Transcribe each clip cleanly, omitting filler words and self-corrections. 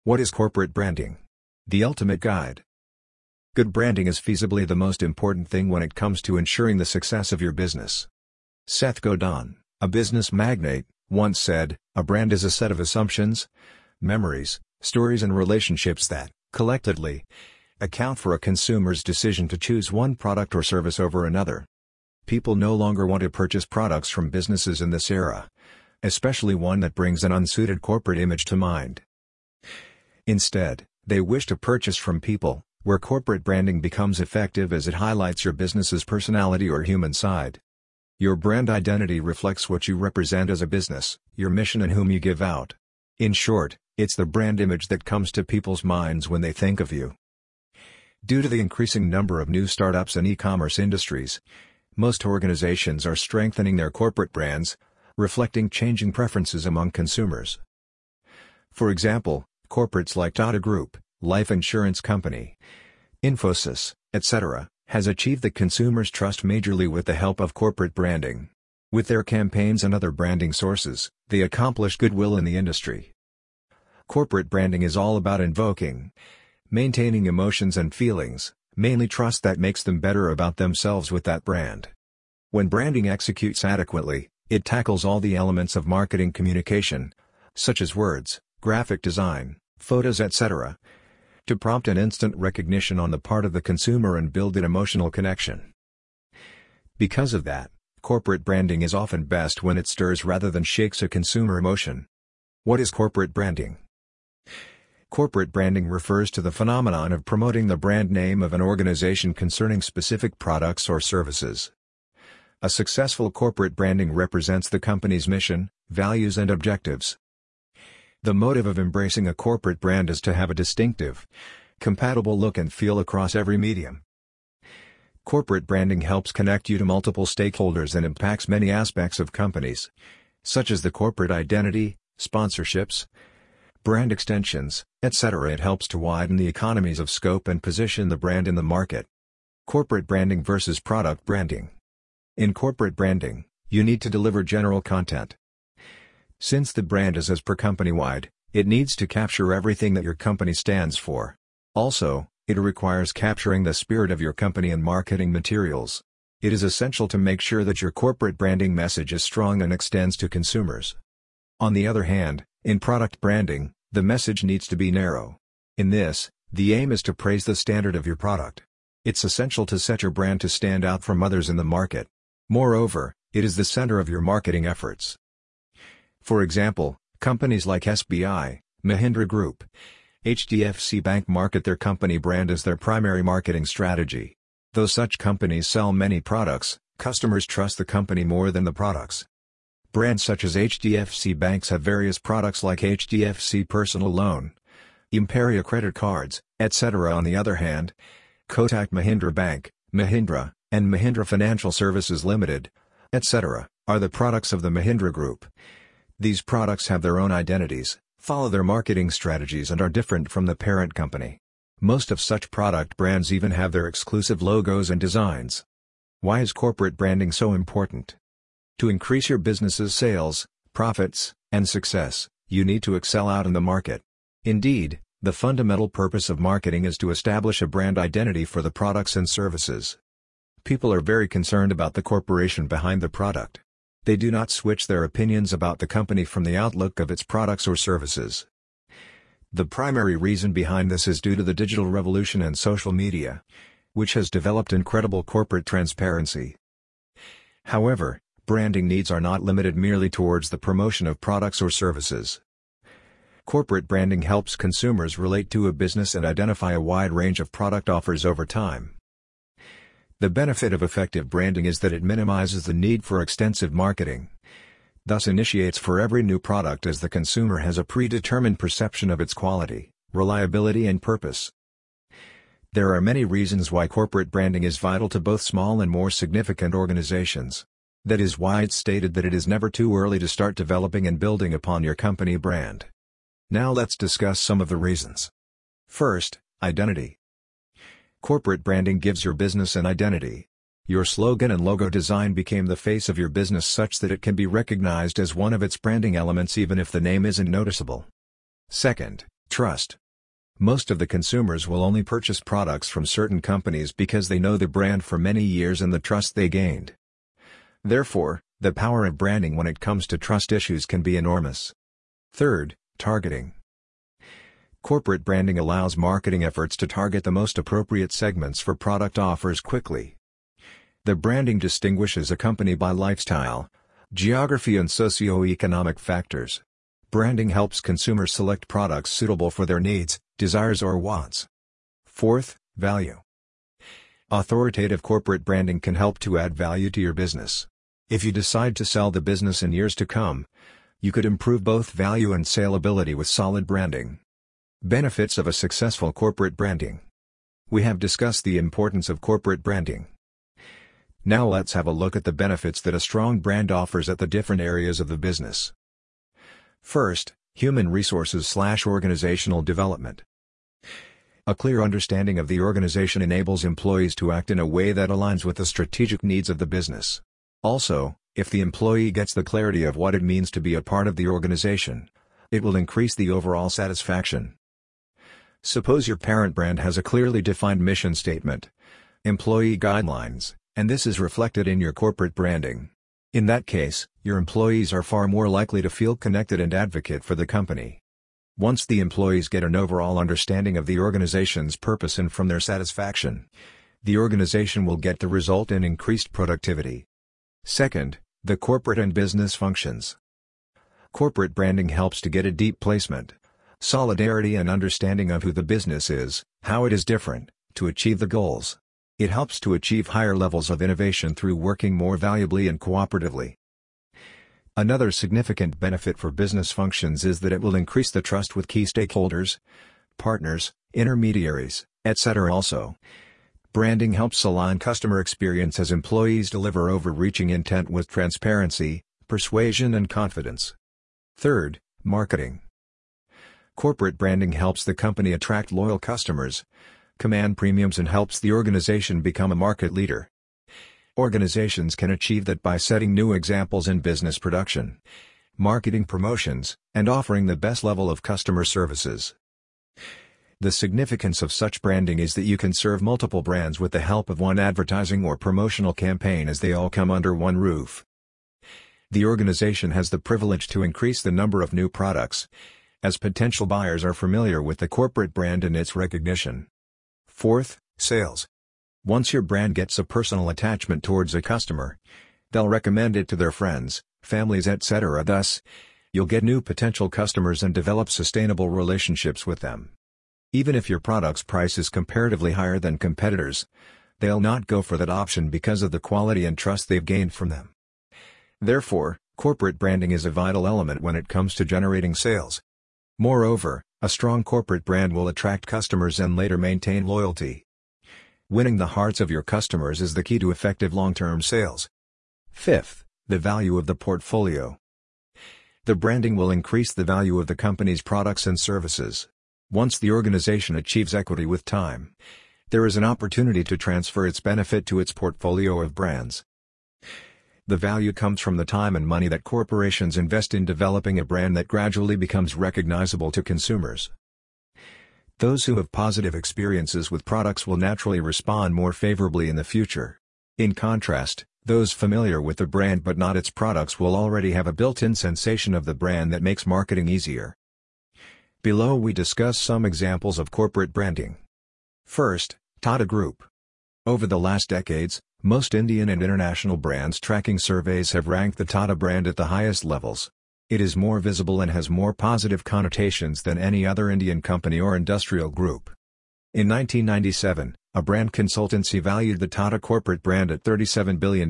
What is corporate branding? The ultimate guide. Good branding is feasibly the most important thing when it comes to ensuring the success of your business. Seth Godin, a business magnate, once said, "A brand is a set of assumptions, memories, stories and relationships that, collectively, account for a consumer's decision to choose one product or service over another." People no longer want to purchase products from businesses in this era, especially one that brings an unsuited corporate image to mind. Instead, they wish to purchase from people, where corporate branding becomes effective as it highlights your business's personality or human side. Your brand identity reflects what you represent as a business, your mission and whom you give out. In short, it's the brand image that comes to people's minds when they think of you. Due to the increasing number of new startups and e-commerce industries, most organizations are strengthening their corporate brands, reflecting changing preferences among consumers. For example, corporates like Tata Group, Life Insurance Company, Infosys, etc., has achieved the consumer's trust majorly with the help of corporate branding. With their campaigns and other branding sources, they accomplish goodwill in the industry. Corporate branding is all about maintaining emotions and feelings, mainly trust that makes them better about themselves with that brand. When branding executes adequately, it tackles all the elements of marketing communication, such as words, graphic design, photos etc., to prompt an instant recognition on the part of the consumer and build an emotional connection. Because of that, corporate branding is often best when it stirs rather than shakes a consumer emotion. What is corporate branding? Corporate branding refers to the phenomenon of promoting the brand name of an organization concerning specific products or services. A successful corporate branding represents the company's mission, values and objectives. The motive of embracing a corporate brand is to have a distinctive, compatible look and feel across every medium. Corporate branding helps connect you to multiple stakeholders and impacts many aspects of companies, such as the corporate identity, sponsorships, brand extensions, etc. It helps to widen the economies of scope and position the brand in the market. Corporate branding versus product branding. In corporate branding, you need to deliver general content. Since the brand is as per company-wide, it needs to capture everything that your company stands for. Also, it requires capturing the spirit of your company in marketing materials. It is essential to make sure that your corporate branding message is strong and extends to consumers. On the other hand, in product branding, the message needs to be narrow. In this, the aim is to praise the standard of your product. It's essential to set your brand to stand out from others in the market. Moreover, it is the center of your marketing efforts. For example, companies like SBI, Mahindra Group, HDFC Bank market their company brand as their primary marketing strategy. Though such companies sell many products, customers trust the company more than the products. Brands such as HDFC Banks have various products like HDFC Personal Loan, Imperia Credit Cards, etc. On the other hand, Kotak Mahindra Bank, Mahindra, and Mahindra Financial Services Limited, etc., are the products of the Mahindra Group. These products have their own identities, follow their marketing strategies and are different from the parent company. Most of such product brands even have their exclusive logos and designs. Why is corporate branding so important? To increase your business's sales, profits, and success, you need to excel out in the market. Indeed, the fundamental purpose of marketing is to establish a brand identity for the products and services. People are very concerned about the corporation behind the product. They do not switch their opinions about the company from the outlook of its products or services. The primary reason behind this is due to the digital revolution and social media, which has developed incredible corporate transparency. However, branding needs are not limited merely towards the promotion of products or services. Corporate branding helps consumers relate to a business and identify a wide range of product offers over time. The benefit of effective branding is that it minimizes the need for extensive marketing, thus initiates for every new product as the consumer has a predetermined perception of its quality, reliability and purpose. There are many reasons why corporate branding is vital to both small and more significant organizations. That is why it's stated that it is never too early to start developing and building upon your company brand. Now let's discuss some of the reasons. First, identity. Corporate branding gives your business an identity. Your slogan and logo design became the face of your business such that it can be recognized as one of its branding elements even if the name isn't noticeable. Second, Trust. Most of the consumers will only purchase products from certain companies because they know the brand for many years and the trust they gained. Therefore, the power of branding when it comes to trust issues can be enormous. Third, targeting. Corporate branding allows marketing efforts to target the most appropriate segments for product offers quickly. The branding distinguishes a company by lifestyle, geography and socio-economic factors. Branding helps consumers select products suitable for their needs, desires or wants. Fourth, value. Authoritative corporate branding can help to add value to your business. If you decide to sell the business in years to come, you could improve both value and saleability with solid branding. Benefits of a successful corporate branding. We have discussed the importance of corporate branding. Now let's have a look at the benefits that a strong brand offers at the different areas of the business. First, human resources/organizational development. A clear understanding of the organization enables employees to act in a way that aligns with the strategic needs of the business. Also, if the employee gets the clarity of what it means to be a part of the organization, it will increase the overall satisfaction. Suppose your parent brand has a clearly defined mission statement, employee guidelines, and this is reflected in your corporate branding. In that case, your employees are far more likely to feel connected and advocate for the company. Once the employees get an overall understanding of the organization's purpose and from their satisfaction, the organization will get the result in increased productivity. Second, the corporate and business functions. Corporate branding helps to get a deep placement, solidarity and understanding of who the business is, how it is different, to achieve the goals. It helps to achieve higher levels of innovation through working more valuably and cooperatively. Another significant benefit for business functions is that it will increase the trust with key stakeholders, partners, intermediaries, etc. Also, branding helps align customer experience as employees deliver overreaching intent with transparency, persuasion and confidence. Third, marketing. Corporate branding helps the company attract loyal customers, command premiums and helps the organization become a market leader. Organizations can achieve that by setting new examples in business production, marketing promotions, and offering the best level of customer services. The significance of such branding is that you can serve multiple brands with the help of one advertising or promotional campaign as they all come under one roof. The organization has the privilege to increase the number of new products, as potential buyers are familiar with the corporate brand and its recognition. Fourth, sales. Once your brand gets a personal attachment towards a customer, they'll recommend it to their friends, families etc. Thus, you'll get new potential customers and develop sustainable relationships with them. Even if your product's price is comparatively higher than competitors, they'll not go for that option because of the quality and trust they've gained from them. Therefore, corporate branding is a vital element when it comes to generating sales. Moreover, a strong corporate brand will attract customers and later maintain loyalty. Winning the hearts of your customers is the key to effective long-term sales. Fifth, the value of the portfolio. The branding will increase the value of the company's products and services. Once the organization achieves equity with time, there is an opportunity to transfer its benefit to its portfolio of brands. The value comes from the time and money that corporations invest in developing a brand that gradually becomes recognizable to consumers. Those who have positive experiences with products will naturally respond more favorably in the future. In contrast, those familiar with the brand but not its products will already have a built-in sensation of the brand that makes marketing easier. Below we discuss some examples of corporate branding. First, Tata Group. Over the last decades, most Indian and international brands tracking surveys have ranked the Tata brand at the highest levels. It is more visible and has more positive connotations than any other Indian company or industrial group. In 1997, a brand consultancy valued the Tata corporate brand at $37 billion.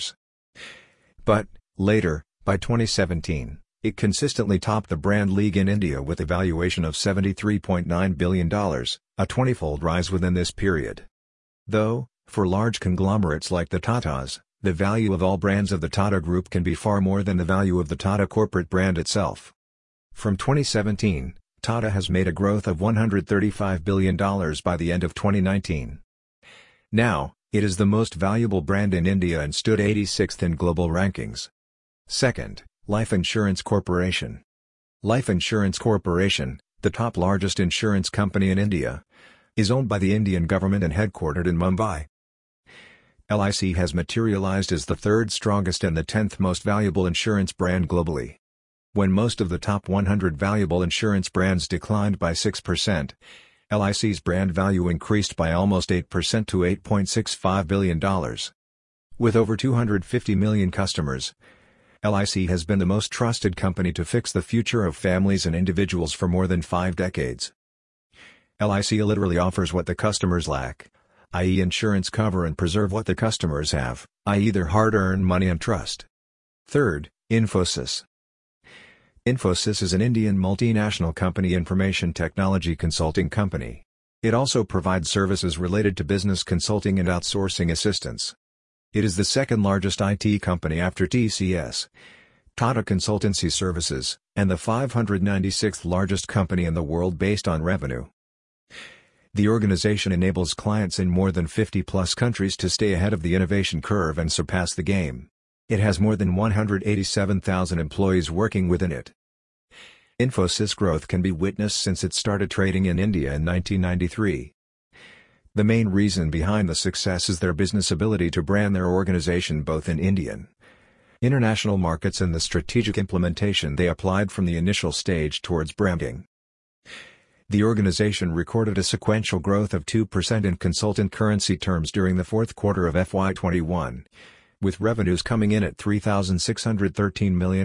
But, later, by 2017, it consistently topped the brand league in India with a valuation of $73.9 billion, a 20-fold rise within this period. Though, for large conglomerates like the Tatas, the value of all brands of the Tata Group can be far more than the value of the Tata corporate brand itself. From 2017, Tata has made a growth of $135 billion by the end of 2019. Now, it is the most valuable brand in India and stood 86th in global rankings. Second, Life Insurance Corporation. Life Insurance Corporation, the top largest insurance company in India, is owned by the Indian government and headquartered in Mumbai. LIC has materialized as the third strongest and the 10th most valuable insurance brand globally. When most of the top 100 valuable insurance brands declined by 6%, LIC's brand value increased by almost 8% to $8.65 billion. With over 250 million customers, LIC has been the most trusted company to fix the future of families and individuals for more than 5 decades. LIC literally offers what the customers lack, i.e. insurance cover, and preserve what the customers have, i.e. their hard-earned money and trust. Third, Infosys. Infosys is an Indian multinational company information technology consulting company. It also provides services related to business consulting and outsourcing assistance. It is the second largest IT company after TCS, Tata Consultancy Services, and the 596th largest company in the world based on revenue. The organization enables clients in more than 50-plus countries to stay ahead of the innovation curve and surpass the game. It has more than 187,000 employees working within it. Infosys' growth can be witnessed since it started trading in India in 1993. The main reason behind the success is their business ability to brand their organization both in Indian, international markets and the strategic implementation they applied from the initial stage towards branding. The organization recorded a sequential growth of 2% in consultant currency terms during the fourth quarter of FY21, with revenues coming in at $3,613 million.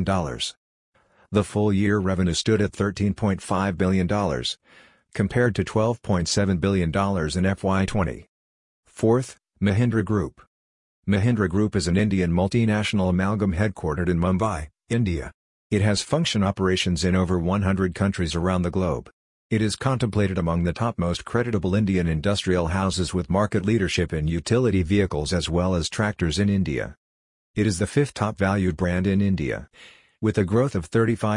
The full-year revenue stood at $13.5 billion, compared to $12.7 billion in FY20. Fourth, Mahindra Group. Mahindra Group is an Indian multinational amalgam headquartered in Mumbai, India. It has function operations in over 100 countries around the globe. It is contemplated among the top most creditable Indian industrial houses with market leadership in utility vehicles as well as tractors in India. It is the fifth top valued brand in India, with a growth of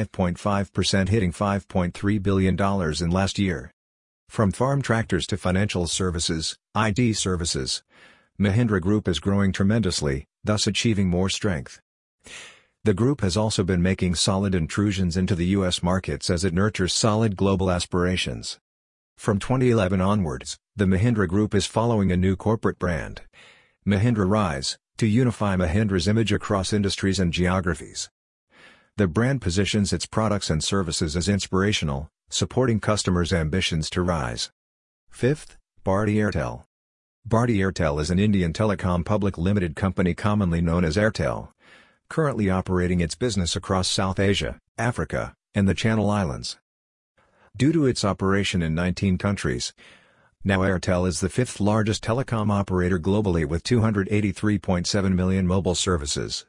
35.5% hitting $5.3 billion in last year. From farm tractors to financial services, IT services, Mahindra Group is growing tremendously, thus achieving more strength. The group has also been making solid intrusions into the U.S. markets as it nurtures solid global aspirations. From 2011 onwards, the Mahindra Group is following a new corporate brand, Mahindra Rise, to unify Mahindra's image across industries and geographies. The brand positions its products and services as inspirational, supporting customers' ambitions to rise. Fifth, Bharti Airtel. Bharti Airtel is an Indian telecom public limited company commonly known as Airtel, currently operating its business across South Asia, Africa, and the Channel Islands. Due to its operation in 19 countries, now Airtel is the fifth largest telecom operator globally with 283.7 million mobile services,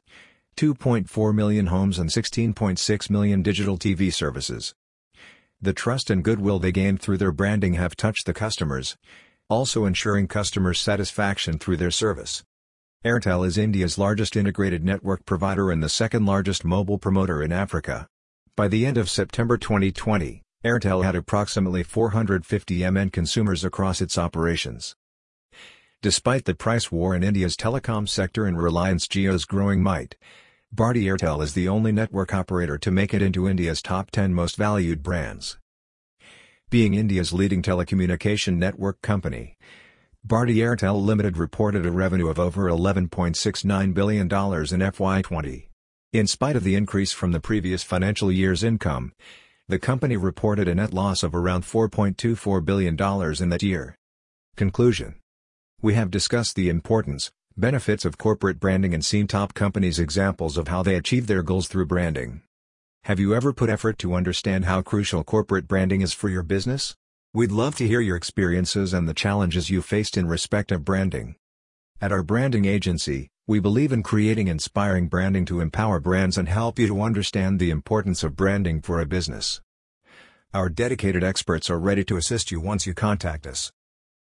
2.4 million homes and 16.6 million digital TV services. The trust and goodwill they gained through their branding have touched the customers, also ensuring customer satisfaction through their service. Airtel is India's largest integrated network provider and the second largest mobile promoter in Africa. By the end of September 2020, Airtel had approximately 450 million consumers across its operations. Despite the price war in India's telecom sector and Reliance Jio's growing might, Bharti Airtel is the only network operator to make it into India's top 10 most valued brands. Being India's leading telecommunication network company, Bharti Airtel Limited reported a revenue of over $11.69 billion in FY20. In spite of the increase from the previous financial year's income, the company reported a net loss of around $4.24 billion in that year. Conclusion. We have discussed the importance, benefits of corporate branding and seen top companies' examples of how they achieve their goals through branding. Have you ever put effort to understand how crucial corporate branding is for your business? We'd love to hear your experiences and the challenges you faced in respect of branding. At our branding agency, we believe in creating inspiring branding to empower brands and help you to understand the importance of branding for a business. Our dedicated experts are ready to assist you once you contact us.